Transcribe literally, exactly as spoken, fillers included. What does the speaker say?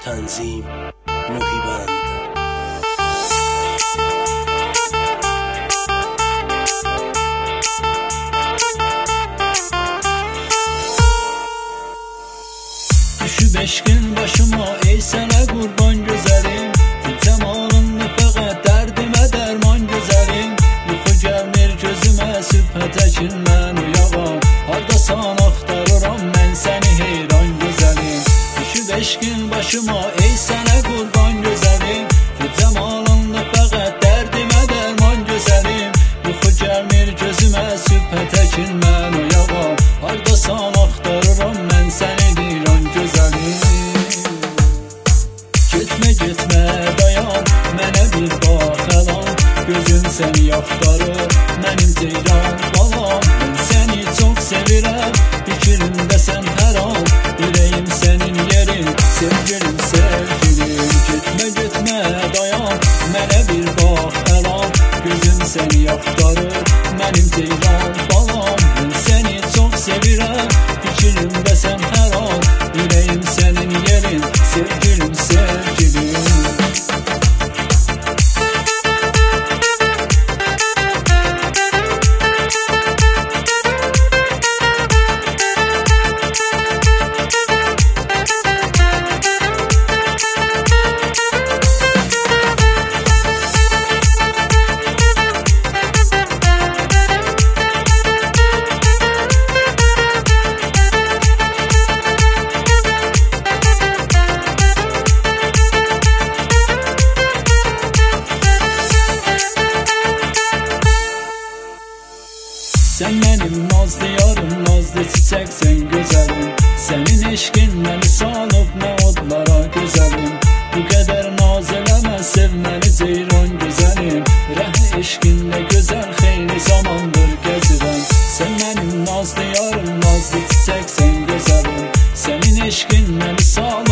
تنظیم نوحیبند. Düşüb eşkin başıma, ey sənə qurban gözəlim. Cəmalınla fəqət dərdimə dərman gözəlim. Yuxu gəlmir gözümə, sübhə təkin mən uyağam. Hardasan axtarıram mən səni heyran gözəlim. Düşüb eşkin başıma, ey sənə qurban gözəlim. Cəmalınla fəqət dərdimə dərman gözəlim. Yuxu gəlmir gözümə, sübhə təkin mən uyağam. Hardasan axtarıram mən səni heyran gözəlim. Getmə, getmə, dayan, mənə bir bax əlan. Gözüm səni axtarır, mənim ceyran balam. Mən səni çox sevirəm, fikrimdəsən hər an. Ürəyim sənin yerin, sevgilim, sevgilim. Getmə, getmə, dayan, mənə bir bax əlan. Gözüm səni axtarır, mənim ceyran balam. Mən səni çox sevirəm, fikrimdəsən hər an. Ürəyim sənin yerin, sevgilim, sevgilim. Sən mənim nazlı yarım, nazlı çiçək, sən gözəlim. Sənin eşqin məni salıb nə odlara gözəlim. Bu qədər naz eləmə, sevməli ceyran gözəlim. Rəh eşqinlə gözəl, xeyli zamandır gəzirəm. Sən mənim nazlı yarım, nazlı çiçək, sən gözəlim. Sənin eşqin məni salıb